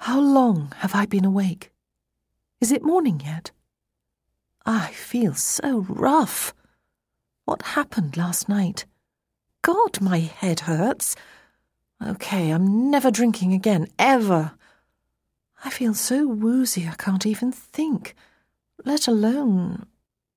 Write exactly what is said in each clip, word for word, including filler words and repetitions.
How long have I been awake? Is it morning yet? I feel so rough. What happened last night? God, my head hurts. Okay, I'm never drinking again, ever. I feel so woozy I can't even think, let alone...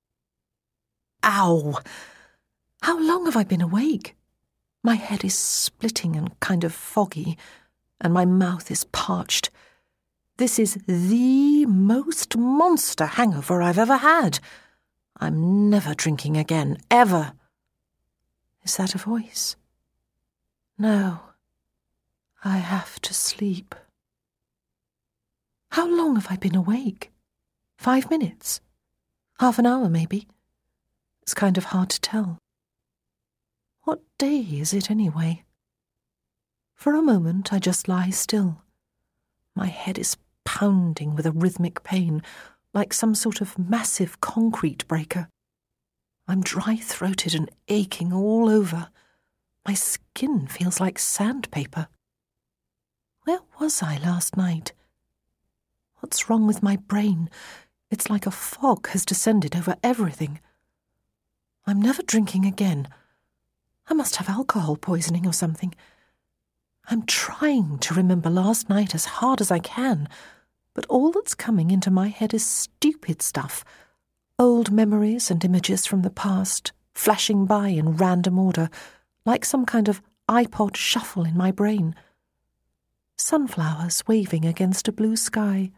Ow! How long have I been awake? My head is splitting and kind of foggy, and my mouth is parched. This is the most monster hangover I've ever had. I'm never drinking again, ever. Is that a voice? No. I have to sleep. How long have I been awake? Five minutes? Half an hour, maybe? It's kind of hard to tell. What day is it, anyway? For a moment, I just lie still. My head is pounding with a rhythmic pain, like some sort of massive concrete breaker. I'm dry-throated and aching all over. My skin feels like sandpaper. Where was I last night? What's wrong with my brain? It's like a fog has descended over everything. I'm never drinking again. I must have alcohol poisoning or something. I'm trying to remember last night as hard as I can, but all that's coming into my head is stupid stuff. Old memories and images from the past, flashing by in random order, like some kind of iPod shuffle in my brain. Sunflowers waving against a blue sky.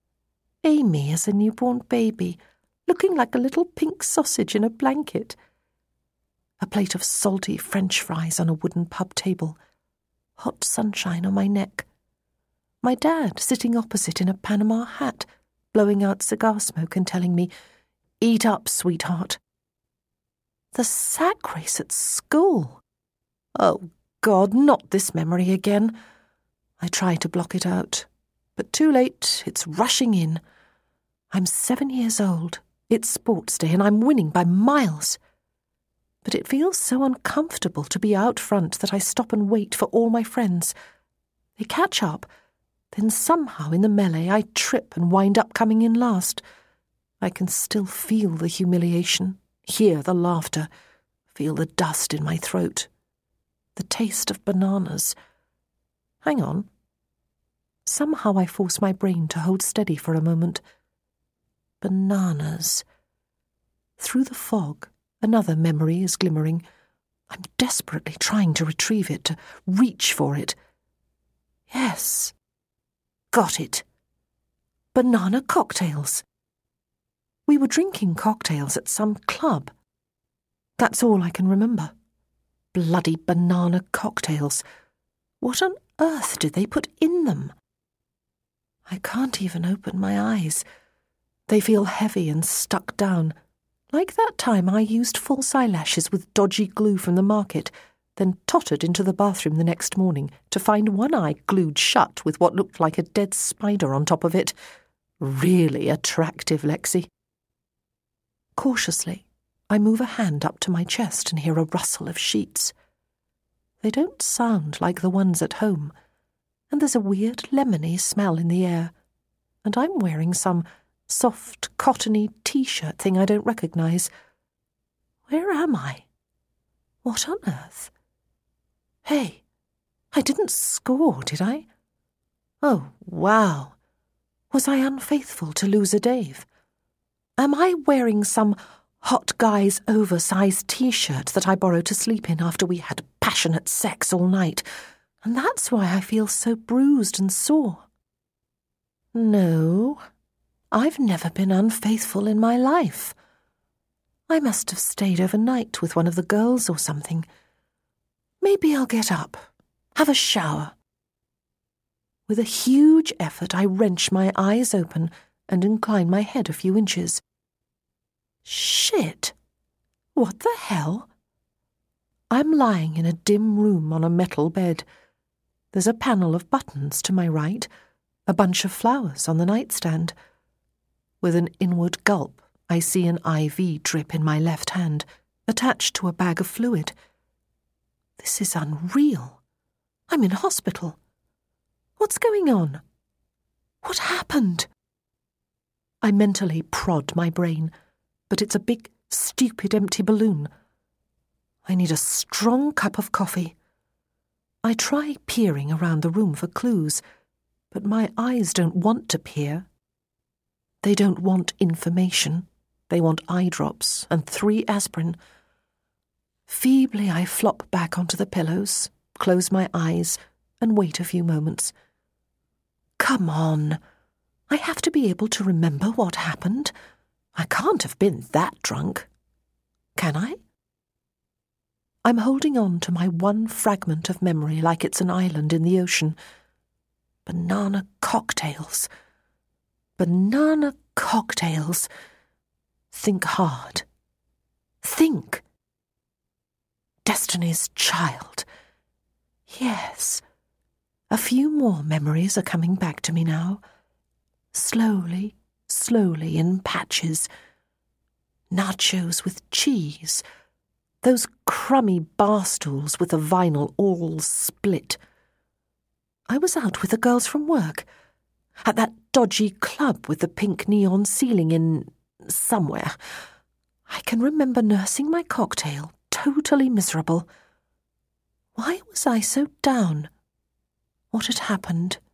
Amy as a newborn baby, looking like a little pink sausage in a blanket. A plate of salty French fries on a wooden pub table. Hot sunshine on my neck. My dad sitting opposite in a Panama hat, blowing out cigar smoke and telling me, "Eat up, sweetheart." The sack race at school. Oh, God, not this memory again. I try to block it out, but too late, it's rushing in. I'm seven years old, it's sports day, and I'm winning by miles. But it feels so uncomfortable to be out front that I stop and wait for all my friends. They catch up, then somehow in the melee I trip and wind up coming in last. I can still feel the humiliation, hear the laughter, feel the dust in my throat. The taste of bananas. Hang on. Somehow I force my brain to hold steady for a moment. Bananas. Through the fog, another memory is glimmering. I'm desperately trying to retrieve it, to reach for it. Yes. Got it. Banana cocktails. We were drinking cocktails at some club. That's all I can remember. Bloody banana cocktails. What on earth did they put in them? I can't even open my eyes. They feel heavy and stuck down, like that time I used false eyelashes with dodgy glue from the market, then tottered into the bathroom the next morning to find one eye glued shut with what looked like a dead spider on top of it. Really attractive, Lexi. Cautiously, I move a hand up to my chest and hear a rustle of sheets. They don't sound like the ones at home, and there's a weird lemony smell in the air, and I'm wearing some soft, cottony T-shirt thing I don't recognise. Where am I? What on earth? Hey, I didn't score, did I? Oh, wow. Was I unfaithful to Loser Dave? Am I wearing some hot guy's oversized T-shirt that I borrowed to sleep in after we had passionate sex all night, and that's why I feel so bruised and sore? No, I've never been unfaithful in my life. I must have stayed overnight with one of the girls or something. Maybe I'll get up, have a shower. With a huge effort, I wrench my eyes open and incline my head a few inches. Shit! What the hell? I'm lying in a dim room on a metal bed. There's a panel of buttons to my right, a bunch of flowers on the nightstand. With an inward gulp, I see an I V drip in my left hand, attached to a bag of fluid. This is unreal. I'm in hospital. What's going on? What happened? I mentally prod my brain, but it's a big, stupid, empty balloon. I need a strong cup of coffee. I try peering around the room for clues, but my eyes don't want to peer. They don't want information. They want eye drops and three aspirin. Feebly I flop back onto the pillows, close my eyes, and wait a few moments. Come on. I have to be able to remember what happened. I can't have been that drunk. Can I? I'm holding on to my one fragment of memory like it's an island in the ocean. Banana cocktails. Banana cocktails. Think hard. Think. Destiny's Child. Yes. A few more memories are coming back to me now. Slowly, slowly in patches. Nachos with cheese. Those crummy bar stools with the vinyl all split. I was out with the girls from work. At that dodgy club with the pink neon ceiling in... somewhere. I can remember nursing my cocktail, totally miserable. Why was I so down? What had happened?